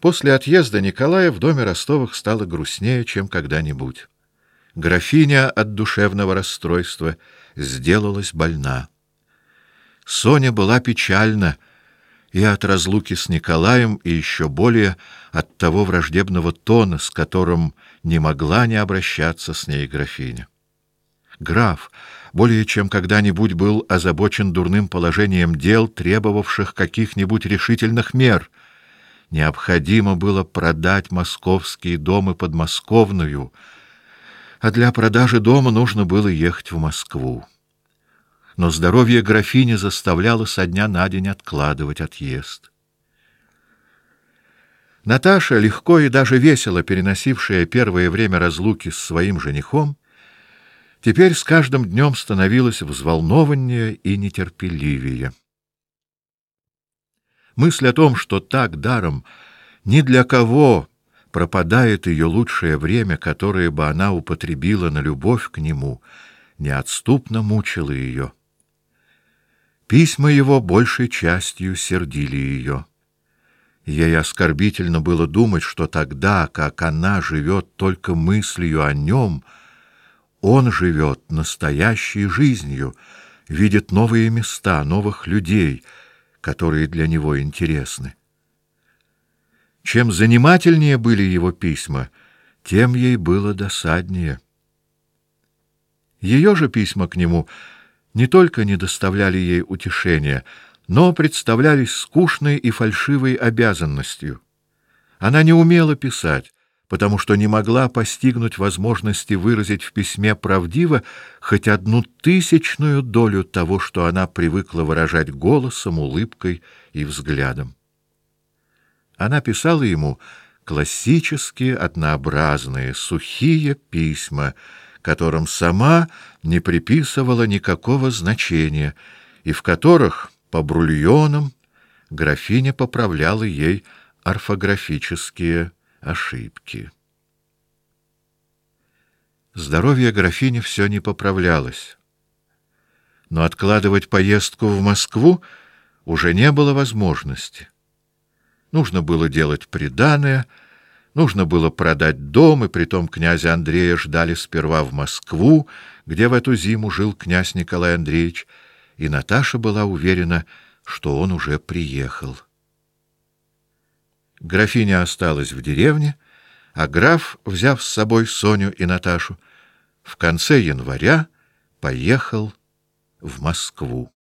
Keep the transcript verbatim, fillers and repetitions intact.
После отъезда Николая в доме Ростовых стало грустнее, чем когда-нибудь. Графиня от душевного расстройства сделалась больна. Соня была печальна и от разлуки с Николаем, и еще более от того враждебного тона, с которым не могла не обращаться с ней графиня. Граф более чем когда-нибудь был озабочен дурным положением дел, требовавших каких-нибудь решительных мер. Необходимо было продать московские дома подмосковную, а для продажи дома нужно было ехать в Москву. Но здоровье графини заставляло со дня на день откладывать отъезд. Наташа, легко и даже весело переносившая первое время разлуки с своим женихом, теперь с каждым днем становилась взволнованнее и нетерпеливее. Мысль о том, что так даром ни для кого пропадает ее лучшее время, которое бы она употребила на любовь к нему, неотступно мучила ее. Письма его большей частью сердили ее. Ей оскорбительно было думать, что тогда, как она живет только мыслью о нем, он живет настоящей жизнью, видит новые места, новых людей, которые для него интересны. Чем занимательнее были его письма, тем ей было досаднее. Ее же письма к нему не только не доставляли ей утешения, но представлялись скучной и фальшивой обязанностью. Она не умела писать, потому что не могла постигнуть возможности выразить в письме правдиво хоть одну тысячную долю того, что она привыкла выражать голосом, улыбкой и взглядом. Она писала ему классические, однообразные, сухие письма, которым сама не приписывала никакого значения, и в которых по брульонам графиня поправляла ей орфографические ошибки. Здоровье графини все не поправлялось, но откладывать поездку в Москву уже не было возможности. Нужно было делать приданое, нужно было продать дом, и притом князя Андрея ждали сперва в Москву, где в эту зиму жил князь Николай Андреевич, и Наташа была уверена, что он уже приехал. Графиня осталась в деревне, а граф, взяв с собой Соню и Наташу, в конце января поехал в Москву.